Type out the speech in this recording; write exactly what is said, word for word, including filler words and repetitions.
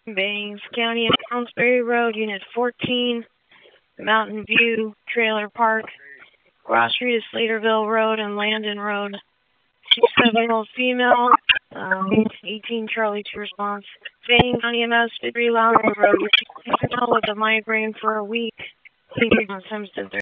Banks County, Ellsbury Road, Unit fourteen, Mountain View Trailer Park, Cross Street is Slaterville Road and Landon Road. six seven old female, um, eighteen Charlie to response. Banks County M S, Fitry Lounge Road, with a migraine for a week. Sometimes